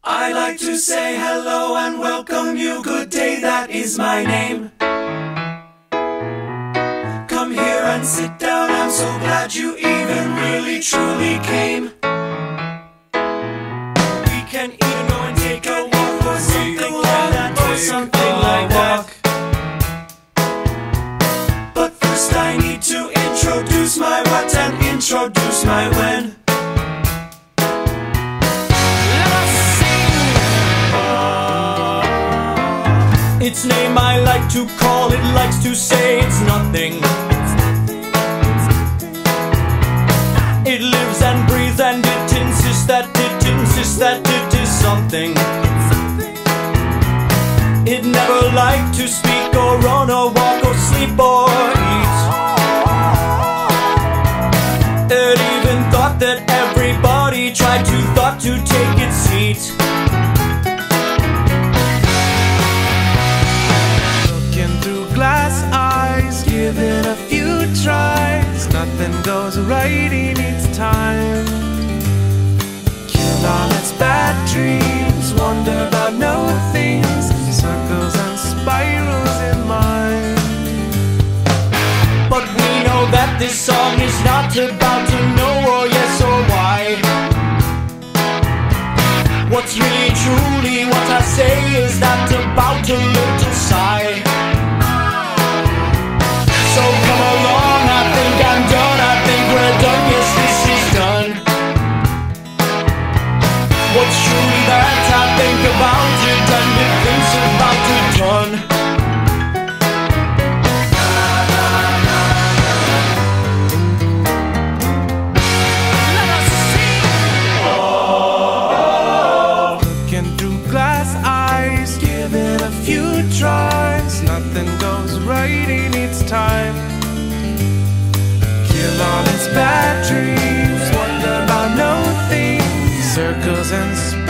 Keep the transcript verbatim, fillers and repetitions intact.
I like to say hello and welcome you, good day, that is my name. Come here and sit down, I'm so glad you even really truly came. We can even go and take a walk or something like that, or something like that. But first I need to introduce my what and introduce my when. Its name I like to call, it likes to say it's nothing. It lives and breathes and it insists that it insists that it is something. It never liked to speak or run or walk or sleep or eat. It even thought that everybody tried to thought to take its seat. Glass eyes, give it a few tries. Nothing goes right in its time. Kill all its bad dreams, wonder about no things, circles and spirals in mind. But we know that this song is not about to know or yes or why. What's really truly what I say is not about a little sigh. So come along, I think I'm done, I think we're done, yes this is done. What's truly that I think about it and it thinks about it done. Let us see. Oh. Looking through glass eyes, give it a few tries. Nothing goes right in its time. Kill all its bad dreams, wonder about no things, circles and spirals.